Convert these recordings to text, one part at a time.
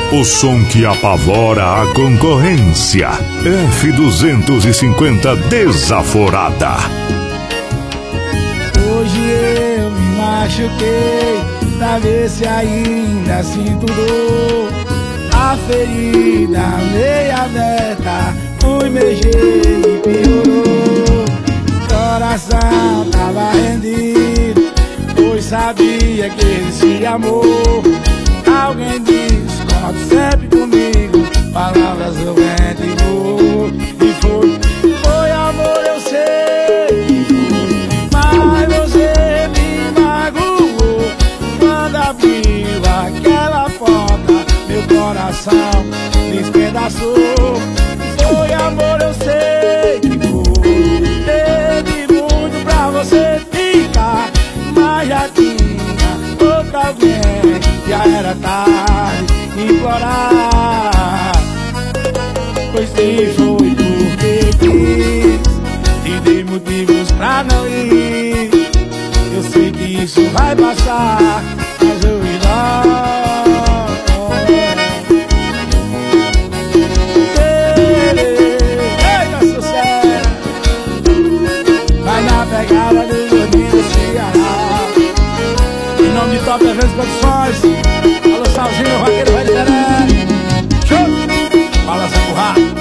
O som que apavora a concorrência. F250 Desaforada. Hoje eu me machuquei pra ver se ainda sinto dor. A ferida meia aberta, fui mexer e piorou. Coração tava rendido, pois sabia que ele se amou. Alguém disse, conte sempre comigo, palavras eu vou. E foi amor, eu sei que foi, mas você me magoou. Quando abriu aquela porta, meu coração despedaçou. Foi amor, eu sei que foi, teve muito pra você ficar, mas já tinha outra alguém, já era tarde de implorar. Pois se foi porque quis, te dei motivos pra não ir. Eu sei que isso vai passar, mas eu irá. Eita, sucesso! Vai na pegada do Juninho do Ceará. Em nome de Top Eventos Produções, alô Salzinho, o vaqueiro vai liderar. Show! Balança pro rato.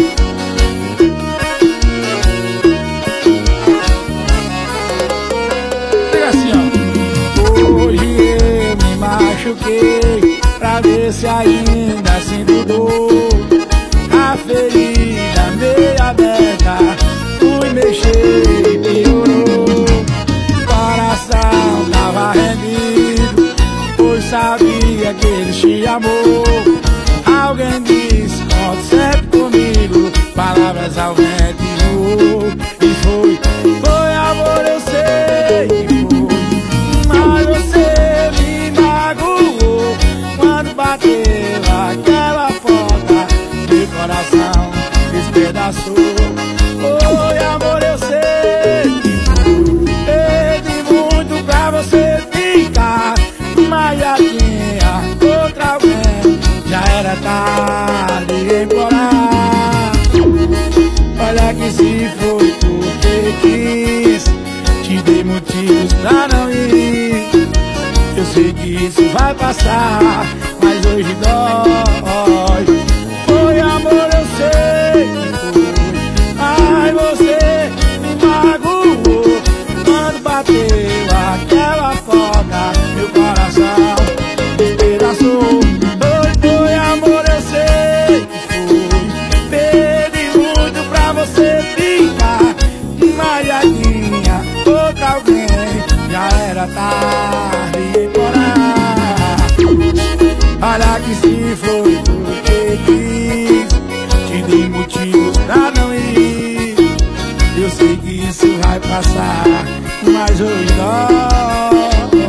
Diga assim, ó. Hoje eu me machuquei pra ver se ainda sinto dor. A ferida meio aberta, fui mexer e piorou. Coração tava rendido, pois sabia que ele te amou. Alguém disse, conte sempre comigo, palavras ao vento e voou. E foi amor, eu sei que foi, mas você me magoou. Quando bateu aquela porta, meu coração despedaçou. Foi amor, eu sei que foi, teve muito pra você ficar, mas já tinha outra alguém, já era tarde de implorar. Olha que se foi porque quis, te dei motivos pra não ir. Eu sei que isso vai passar, mas hoje dói. Foi amor, eu sei que foi, mas você me magoou. Quando bateu aquela porta, meu coração despedaçou. Foi amor, eu sei que foi, teve muito pra você ficar, mas já tinha outra alguém, já era tarde de implorar. Olha que se foi porque quis, te dei motivos pra não ir. Eu sei que isso vai passar, mas hoje dói.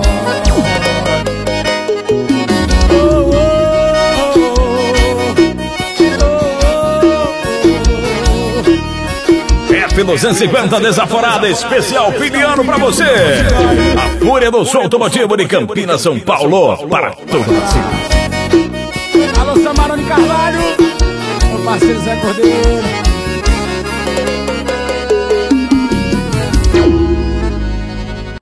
F250 Desaforada, especial fim de ano pra você. A fúria do som automotivo de Campinas, São Paulo, para todo o Brasil. Alô, Samarone Carvalho, meu parceiro Zé Cordeiro.